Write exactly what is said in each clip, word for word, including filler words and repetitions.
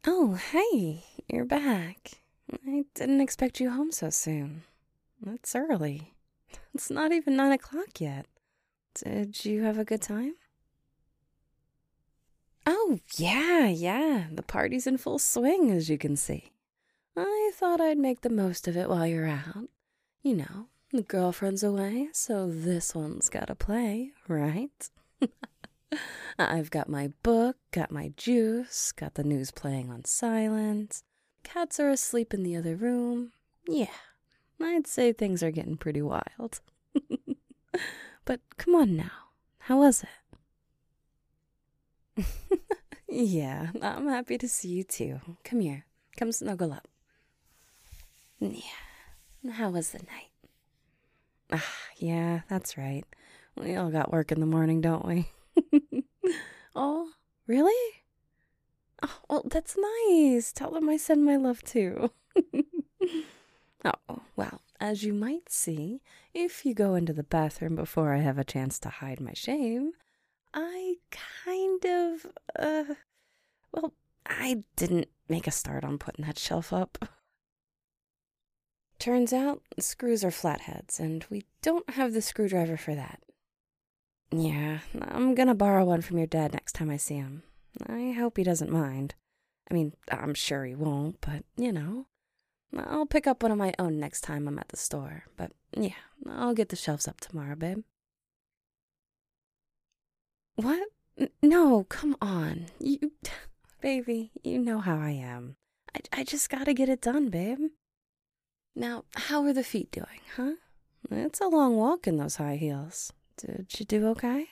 Oh, hey, you're back. I didn't expect you home so soon. It's early. It's not even nine o'clock yet. Did you have a good time? Oh, yeah, yeah. The party's in full swing, as you can see. I thought I'd make the most of it while you're out. You know, the girlfriend's away, so this one's gotta play, right? I've got my book, got my juice, got the news playing on silent. Cats are asleep in the other room. Yeah, I'd say things are getting pretty wild. But come on now, how was it? Yeah, I'm happy to see you too. Come here, come snuggle up. Yeah, how was the night? Ah, yeah, that's right. We all got work in the morning, don't we? Oh, really? Oh, well, that's nice. Tell them I send my love too. Oh, well, as you might see, if you go into the bathroom before I have a chance to hide my shame, I kind of, uh, well, I didn't make a start on putting that shelf up. Turns out, screws are flatheads, and we don't have the screwdriver for that. Yeah, I'm gonna borrow one from your dad next time I see him. I hope he doesn't mind. I mean, I'm sure he won't, but, you know. I'll pick up one of my own next time I'm at the store. But, yeah, I'll get the shelves up tomorrow, babe. What? N- no, come on. You, baby, you know how I am. I, I just gotta get it done, babe. Now, how are the feet doing, huh? It's a long walk in those high heels. Did you do okay?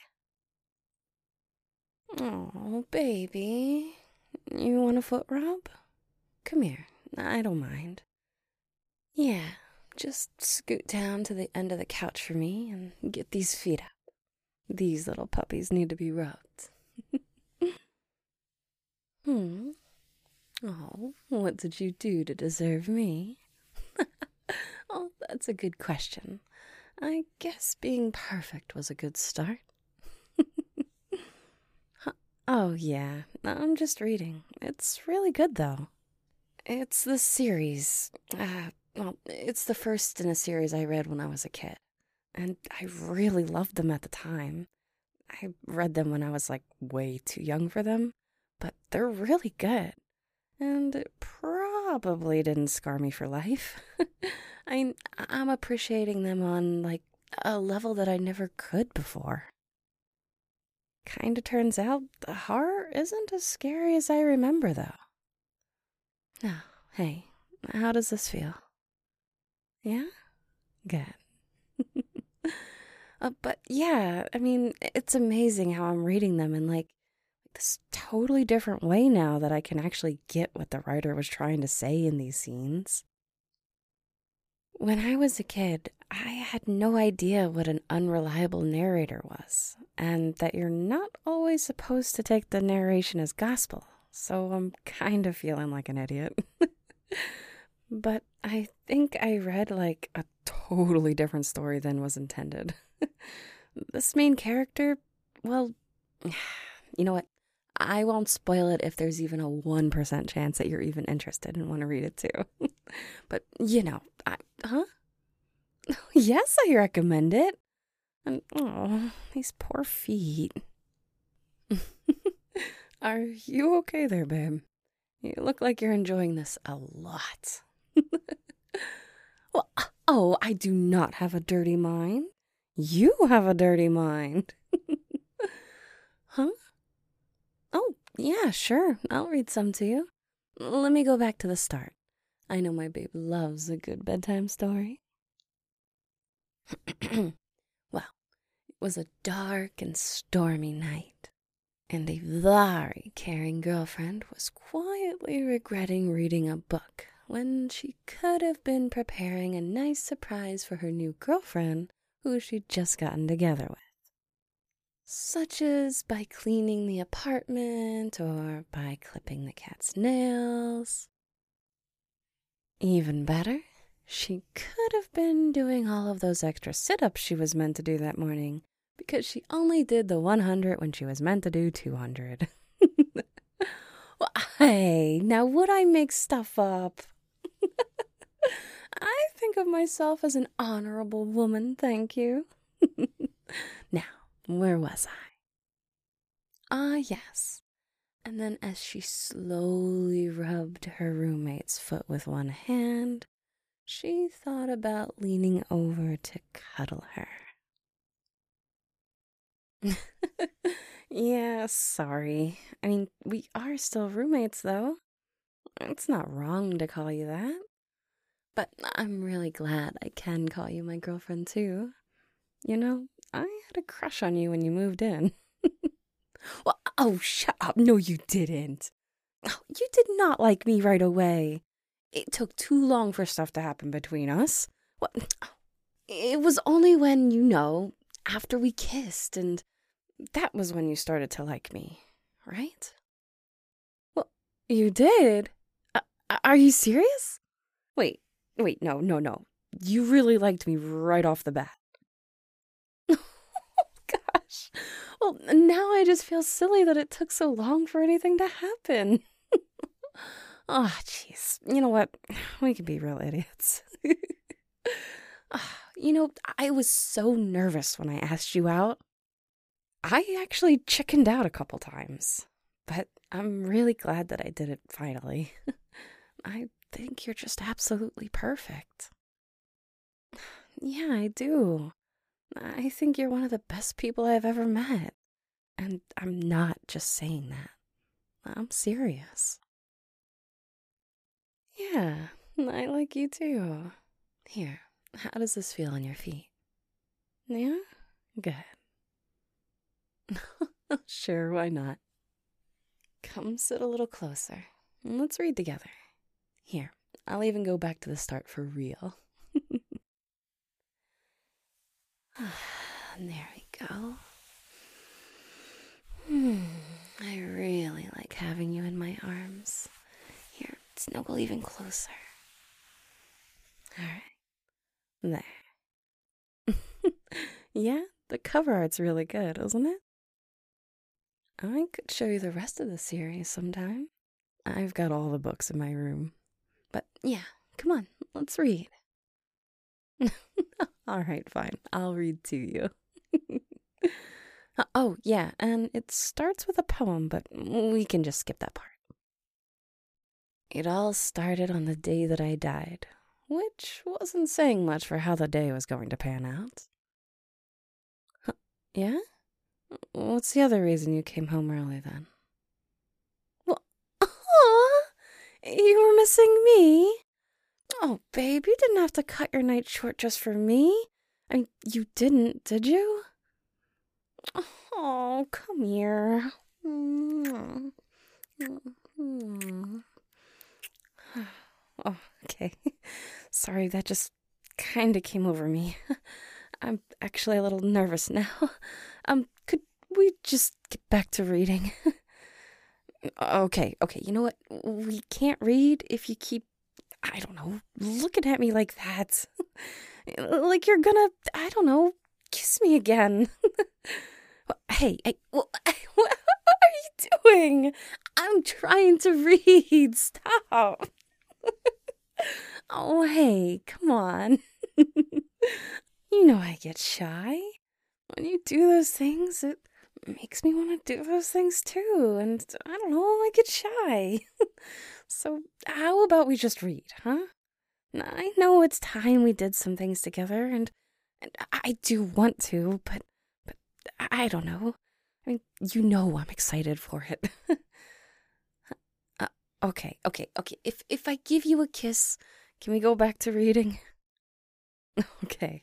Oh, baby. You want a foot rub? Come here. I don't mind. Yeah, just scoot down to the end of the couch for me and get these feet up. These little puppies need to be rubbed. Hmm. Oh, what did you do to deserve me? Oh, that's a good question. I guess being perfect was a good start. Huh. Oh, yeah, I'm just reading. It's really good, though. It's the series. Uh, well, it's the first in a series I read when I was a kid. And I really loved them at the time. I read them when I was like way too young for them, but they're really good. And it probably didn't scar me for life. I I'm appreciating them on like a level that I never could before. Kinda turns out the horror isn't as scary as I remember though. Now, hey, how does this feel? Yeah? Good. Uh, but yeah, I mean, it's amazing how I'm reading them in like this totally different way now that I can actually get what the writer was trying to say in these scenes. When I was a kid, I had no idea what an unreliable narrator was, and that you're not always supposed to take the narration as gospel, so I'm kind of feeling like an idiot. But I think I read like a totally different story than was intended. This main character, well, you know what? I won't spoil it if there's even a one percent chance that you're even interested and want to read it too. But, you know, I, huh? Yes, I recommend it. And, oh, these poor feet. Are you okay there, babe? You look like you're enjoying this a lot. Well, oh, I do not have a dirty mind. You have a dirty mind. Huh? Oh, yeah, sure. I'll read some to you. Let me go back to the start. I know my babe loves a good bedtime story. Well, it was a dark and stormy night, and a very caring girlfriend was quietly regretting reading a book when she could have been preparing a nice surprise for her new girlfriend who she'd just gotten together with. Such as by cleaning the apartment or by clipping the cat's nails. Even better, she could have been doing all of those extra sit-ups she was meant to do that morning because she only did the one hundred when she was meant to do two hundred. Well, hey, now would I make stuff up? I think of myself as an honorable woman, thank you. Now, where was I? Ah, yes. And then as she slowly rubbed her roommate's foot with one hand, she thought about leaning over to cuddle her. Yeah, sorry. I mean, we are still roommates, though. It's not wrong to call you that. But I'm really glad I can call you my girlfriend, too. You know, I had a crush on you when you moved in. Well, oh, shut up. No, you didn't. Oh, you did not like me right away. It took too long for stuff to happen between us. What? It was only when, you know, after we kissed, and that was when you started to like me, right? Well, you did? Uh, are you serious? Wait, wait, no, no, no. You really liked me right off the bat. Gosh. Well, now I just feel silly that it took so long for anything to happen. Oh, jeez. You know what? We could be real idiots. You know, I was so nervous when I asked you out. I actually chickened out a couple times, but I'm really glad that I did it finally. I think you're just absolutely perfect. Yeah, I do. I think you're one of the best people I've ever met. And I'm not just saying that. I'm serious. Yeah, I like you too. Here, how does this feel on your feet? Yeah? Good. Sure, why not? Come sit a little closer. Let's read together. Here, I'll even go back to the start for real. There we go. Hmm, I really like having you in my arms. Here, snuggle even closer. All right. There. Yeah, the cover art's really good, isn't it? I could show you the rest of the series sometime. I've got all the books in my room. But yeah, come on, let's read. All right, fine. I'll read to you. Oh, yeah, and it starts with a poem, but we can just skip that part. It all started on the day that I died, which wasn't saying much for how the day was going to pan out. Huh, yeah? What's the other reason you came home early then? Well, aw, you were missing me? Oh, babe, you didn't have to cut your night short just for me. I mean, you didn't, did you? Oh, come here. Oh, okay. Sorry, that just kind of came over me. I'm actually a little nervous now. Um, could we just get back to reading? Okay, okay, you know what? We can't read if you keep, I don't know, looking at me like that. Like you're gonna, I don't know, kiss me again. Hey, hey, what are you doing? I'm trying to read. Stop. Oh, hey, come on. You know I get shy. When you do those things, it makes me want to do those things too. And I don't know, I get shy. So how about we just read, huh? I know it's time we did some things together, and, and I do want to, but, but I don't know. I mean, you know I'm excited for it. uh, okay, okay, okay. If if I give you a kiss, can we go back to reading? Okay.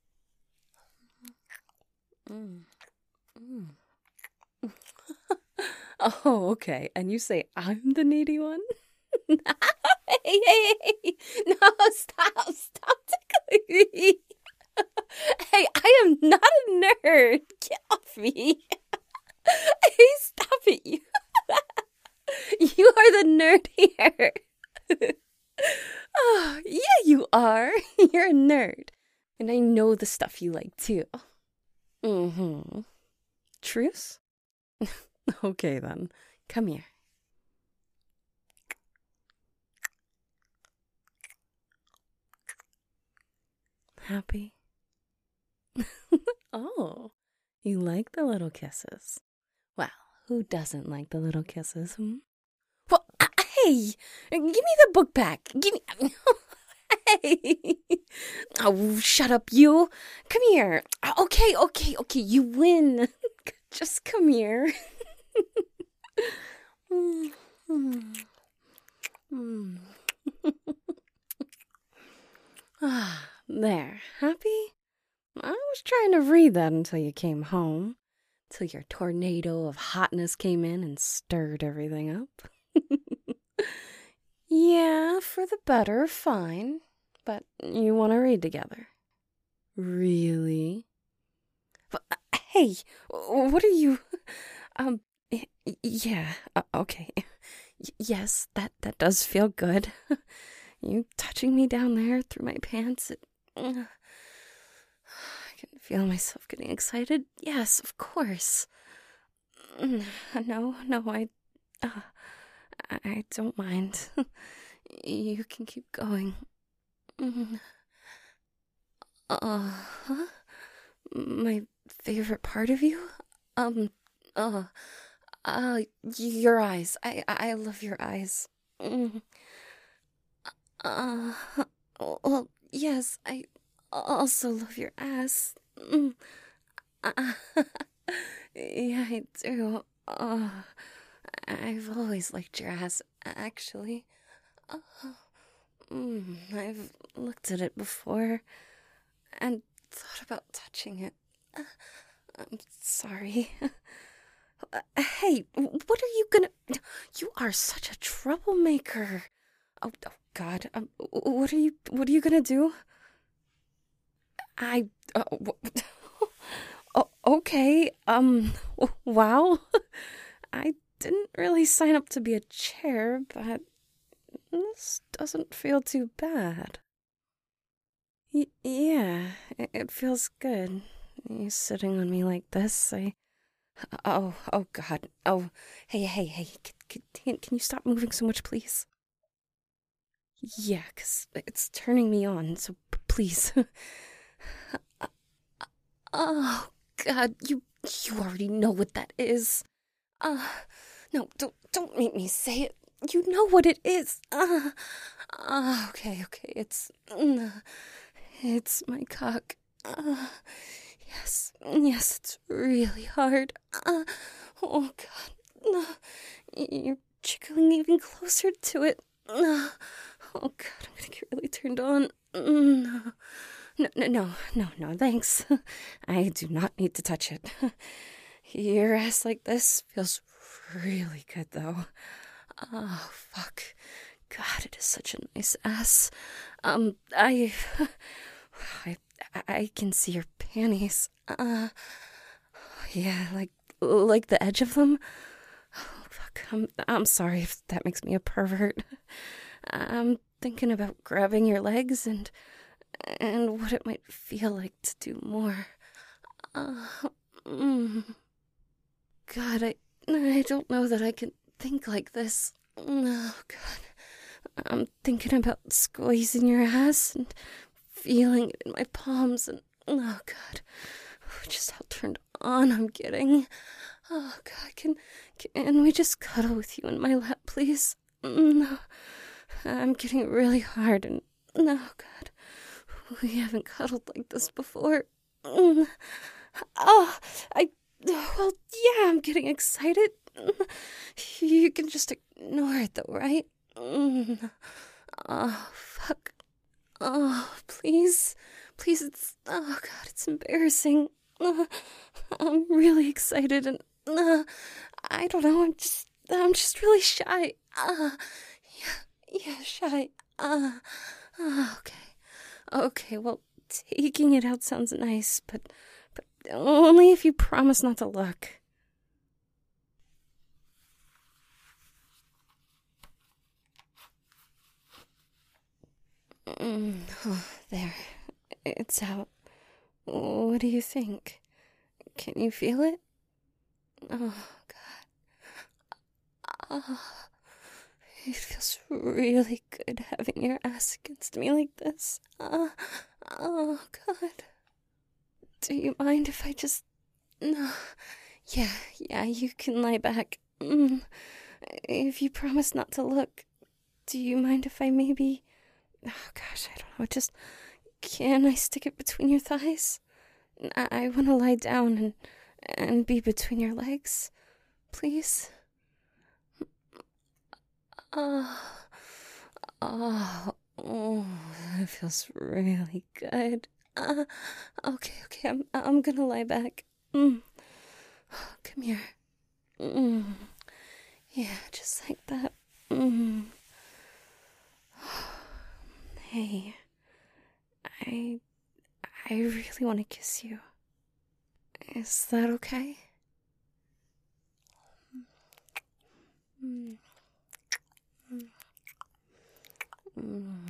Mm. Mm. Oh, okay. And you say I'm the needy one? Hey, hey, hey. No, stop. Stop tickling me. Hey, I am not a nerd. Get off me. Hey, stop it. You, you are the nerd here. Oh, yeah, you are. You're a nerd. And I know the stuff you like, too. Mm-hmm. Truce? Okay, then. Come here. happy? Oh, you like the little kisses? Well, who doesn't like the little kisses, hmm? Well, uh, hey, give me the book back. Give me... Hey! Oh, shut up, you! Come here! Okay, okay, okay, you win! Just come here. Ah, there. Happy? I was trying to read that until you came home. Till your tornado of hotness came in and stirred everything up. Yeah, for the better, fine. But you want to read together? Really? But, uh, hey, what are you... Um, y- yeah, uh, okay. Y- yes, that, that does feel good. You touching me down there through my pants, it... Uh, I can feel myself getting excited. Yes, of course. No, no, I... Uh, I don't mind. You can keep going. Uh, huh? My favorite part of you? Um, uh, uh, your eyes. I, I love your eyes. Mm. Uh, well, yes, I also love your ass. Mm. Uh, yeah, I do. Uh, I've always liked your ass, actually. Uh, mm, I've looked at it before and thought about touching it. Uh, I'm sorry. Uh, hey, what are you gonna... You are such a troublemaker. Oh, oh God. Um, what are you... What are you gonna do? I... Uh, wh- oh, okay. Um, wow. I didn't really sign up to be a chair, but this doesn't feel too bad. Y- yeah, it, it feels good. You sitting on me like this, I... Oh, oh God. Oh, hey, hey, hey. Can, can, can you stop moving so much, please? Yeah, 'cause it's turning me on, so p- please. Oh, God, you you already know what that is. Uh, no, don't don't make me say it. You know what it is. Uh, uh okay, okay. It's uh, it's my cock. Uh, yes, yes, it's really hard. Uh, oh God, no, you're jiggling even closer to it. No, oh God, I'm gonna get really turned on. No, no, no, no, no, no, thanks. I do not need to touch it. Your ass like this feels really good, though. Oh, fuck. God, it is such a nice ass. Um, I... I, I can see your panties. Uh, yeah, like, like the edge of them. Oh, fuck, I'm, I'm sorry if that makes me a pervert. I'm thinking about grabbing your legs and, and what it might feel like to do more. Uh, mm. God, I, I don't know that I can think like this. Oh, God. I'm thinking about squeezing your ass and feeling it in my palms and, oh, God. Just how turned on I'm getting. Oh, God, can, can we just cuddle with you in my lap, please? No. I'm getting really hard and, no, God. We haven't cuddled like this before. Oh, I... Well, yeah, I'm getting excited. You can just ignore it, though, right? Oh, fuck. Oh, please. Please, it's... Oh, God, it's embarrassing. Uh, I'm really excited and... Uh, I don't know, I'm just... I'm just really shy. Uh, yeah, yeah, shy. Uh, uh, okay. Okay, well, taking it out sounds nice, but... But only if you promise not to look. Mm, oh, there. It's out. What do you think? Can you feel it? Oh, God. Oh, it feels really good having your ass against me like this. Uh, oh, God. Do you mind if I just... No. Yeah, yeah, you can lie back. Mm. If you promise not to look, do you mind if I maybe... Oh, gosh, I don't know, just... Can I stick it between your thighs? I, I want to lie down and, and be between your legs. Please? Oh, oh, oh, that feels really good. Uh, okay, okay, I'm, I'm gonna lie back. Mm. Come here. Mm. Yeah, just like that. Mm. Hey, I, I really want to kiss you. Is that okay? Mm. Mm. Mm.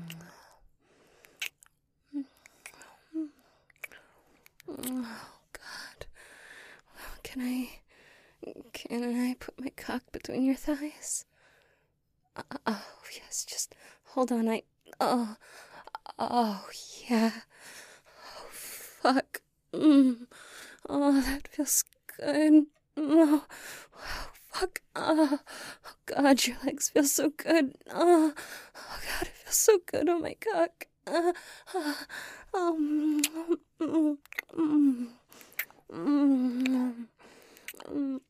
Oh, God. Can I... Can I put my cock between your thighs? Uh, oh, yes, just hold on, I... Oh, oh, yeah. Oh, fuck. Mm. Oh, that feels good. Oh, oh fuck. Oh, oh, God, your legs feel so good. Oh, oh God, it feels so good on my cock. Uh, uh, oh, mm, mm, mm, mm, mm.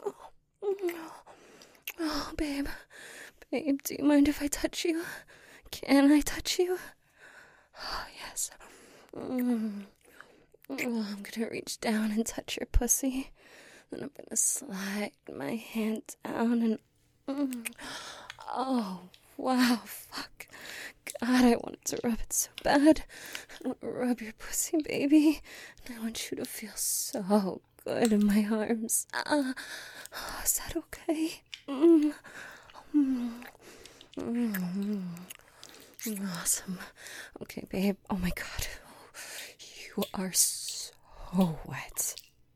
Oh, babe. Babe, do you mind if I touch you? Can I touch you? Oh, yes. Mm. Oh, I'm gonna reach down and touch your pussy. Then I'm gonna slide my hand down and... Mm. Oh, wow, fuck. God, I wanted to rub it so bad. I want to rub your pussy, baby. And I want you to feel so good in my arms. Ah, oh, is that okay? Mm. Mm. Mm. Awesome. Okay, babe. Oh my God. You are so wet.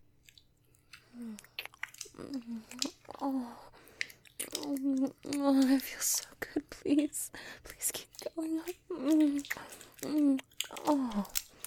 Oh. Oh, that feels so good. Please. Please keep going on. Mm. Mm. Oh.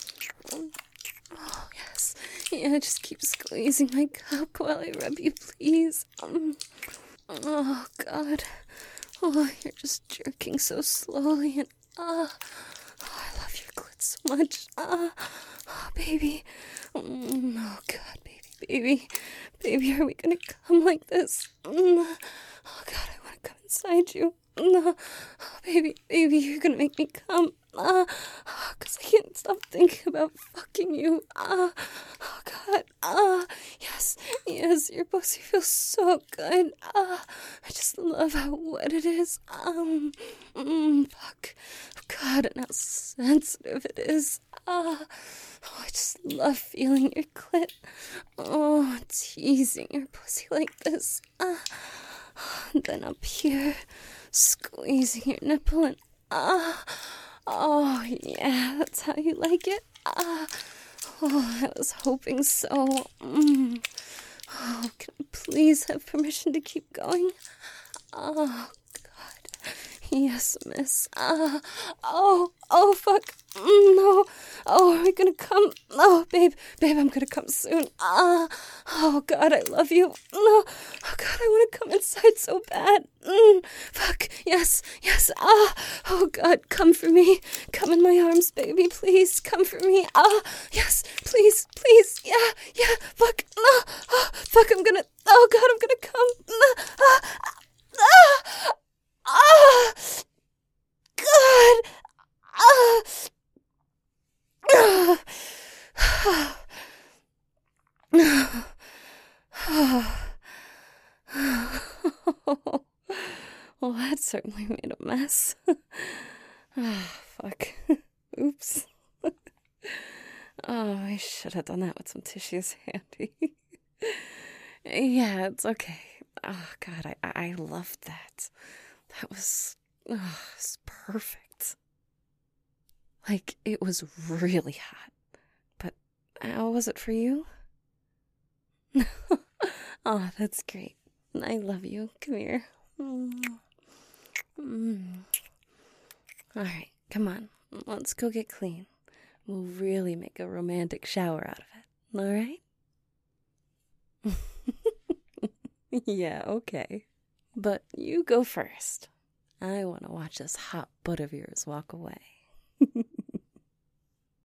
Oh, yes. Yeah, just keep squeezing my cock while I rub you, please. Um. Oh, God. Oh, you're just jerking so slowly and... Ah. Oh, I love your clit so much. Ah. Oh, baby. Mm. Oh, God, baby, baby. Baby, are we gonna come like this? Mm. Oh, God, I want to come inside you. No, oh, baby, baby, you're gonna make me come. Ah, oh, cause I can't stop thinking about fucking you. Ah, oh God. Ah, yes, yes, your pussy feels so good. Ah, I just love how wet it is. Um, mm, fuck. God, and how sensitive it is. Ah, oh, I just love feeling your clit. Oh, teasing your pussy like this. Ah. And then up here, squeezing your nipple and ah, oh yeah, that's how you like it. Ah, oh, I was hoping so. Mm. Oh, can I please have permission to keep going? Oh God, yes, miss. Ah, oh, oh fuck. Mm, no. Oh, are we gonna come? Oh, babe, babe, I'm gonna come soon. Ah, oh God, I love you. No, oh God, I want to come inside so bad. Mm, fuck, yes, yes. Ah, oh God, come for me. Come in my arms, baby, please. Come for me. Ah, yes, please, please. Yeah, yeah. Fuck, no. Oh, fuck, I'm gonna. Oh God, I'm gonna come. No, ah, ah, ah, God. Ah. Well, that certainly made a mess. Ah, fuck. Oops. Oh, I should have done that with some tissues handy. Yeah, it's okay. Oh, God, I, I loved that. That was, oh, it was perfect. Like, it was really hot. But how was it for you? Oh, that's great. I love you. Come here. Mm. All right, come on. Let's go get clean. We'll really make a romantic shower out of it. All right? Yeah, okay. But you go first. I want to watch this hot butt of yours walk away.